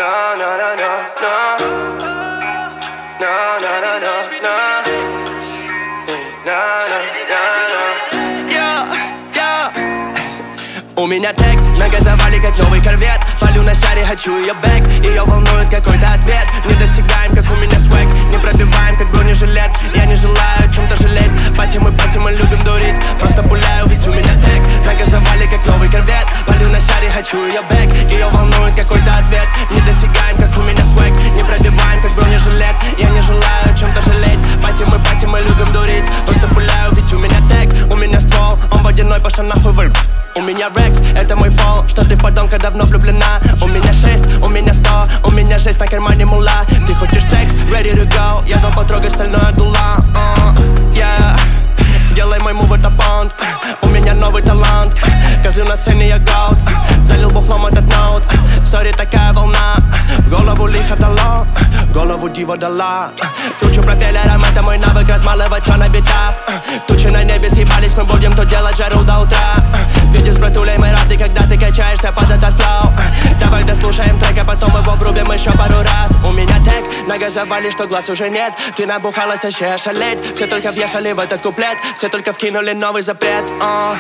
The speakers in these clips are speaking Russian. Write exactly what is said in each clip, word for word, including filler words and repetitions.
No, no, no, no, no. No, no, no, no, no. No, no, no, no. Yeah, yeah. У меня тег, нагазовали как новый корвет. Палю на шаре, хочу ее бэк. Ее волнует какой-то ответ. Не достигаем, как у меня свэг. Не пробиваем, как бронежилет. Я не желаю о чем-то жалеть. Пати мы, пати мы любим дурить. Просто пуляю, ведь у меня тег. Нагазовали как новый корвет. Палю на шаре, хочу ее бэк. Ее волнует какой-то ответ. Не достигаем, как у меня свэг. Не пробиваем, как бронежилет. Я не желаю о чем-то жалеть. Пати мы, пати мы любим дурить. Просто пуляю, ведь у меня тег. У меня ствол, он водяной, пошел нахуй выль. У меня рекс, это мой фол. Что ты в подонка давно влюблена. У меня шесть, у меня сто. У меня жесть на кармане мула. Ты хочешь секс, ready to go. Я дал потрогать стальное дула. uh, yeah. Делай мой мув, это понт. У меня новый талант. Козлю на сцене, я голд. Залил бухлом этот ноут. Сори, такая волна. В голову лихо дало. Голову дива дала. Кручу пропеллером, это мой навык. Размалывать все на битах. Тучи на небе съебались, мы будем тут делать жару до утра. Видишь, братулей, мы рады, когда ты качаешься под этот флоу. Давай дослушаем трек, а потом его врубим еще пару раз. У меня тег, нагазовали, что глаз уже нет. Ты набухалась, вообще ошалеть. Все только въехали в этот куплет. Все только вкинули новый запрет. uh.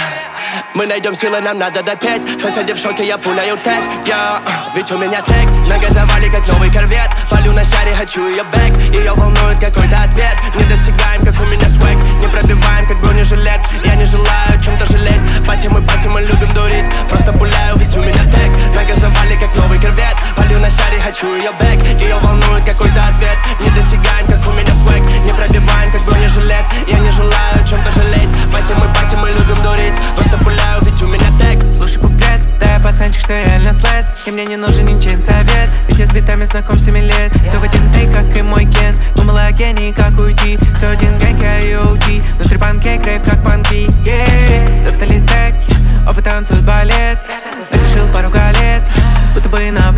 Мы найдем силы, нам надо допеть. Соседи в шоке, я пуляю тег, yeah. Ведь у меня тег, нагазовали как новый корвет. Палю на шаре, хочу ее бэк. Ее волнует какой-то ответ. Не достигаем, как у меня свэг. Не пробиваем, как бронежилет. Я не желаю о чем-то жалеть. Пати мы, пати мы любим дурить. Просто пуляю, ведь у меня тег. Нагазовали как новый корвет. Палю на шаре, хочу ее бэк. Ее волнует какой-то ответ. Не достигаем, как у меня свэг. Не пробиваем, как бронежилет. Я не желаю о чем-то жалеть. Пати мы, пати мы любим дурить. Просто пуляю, ведь у меня тег. Слушай куплет, да я пацанчик, что реально слэд. И мне не нужен ничей совет. Ведь я с битами знаком семи лет. Все в один тейк, как и мой ген. Думала о гении, как уйти. Все один гэнг, я ай о ти. Внутри панкейк, рейв, как панки, yeah. Достали тег, оба танцуют балет. Накрышил пару галет, будто бы нам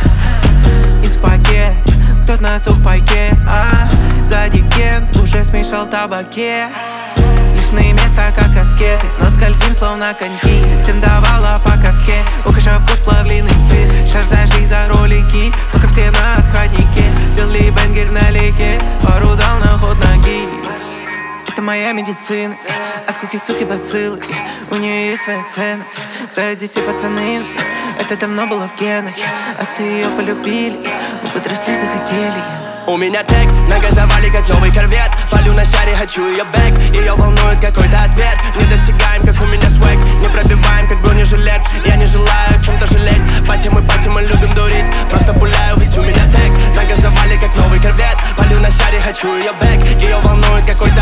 из пакет. Кто-то на сухпайке, а сзади кент уже смешал табаке. Личные места, как аскеты, но скользим, словно коньки. Всем давала по каске, ухожу вкус плавленый сыр. Шар зажиг за ролики, пока все на отходнике. Делали бенгер на лейке, пару дал на ход ноги. Это моя медицина, от скуки, суки, бациллы. У нее есть своя цена, знают здесь все пацаны. Это давно было в генах, отцы ее полюбили. Мы подросли, захотели. У меня тег, нагазовали как новый корвет. Палю на шаре, хочу ее бэк. Ее волнует какой-то ответ. Не достигаем, как у меня свэг. Не пробиваем, как бронежилет. Я не желаю о чем-то жалеть. Пати мы, пати мы любим дурить. Просто пуляю, ведь у меня тег. Нагазовали как новый корвет. Палю на шаре, хочу ее бэк. Ее волнует какой-то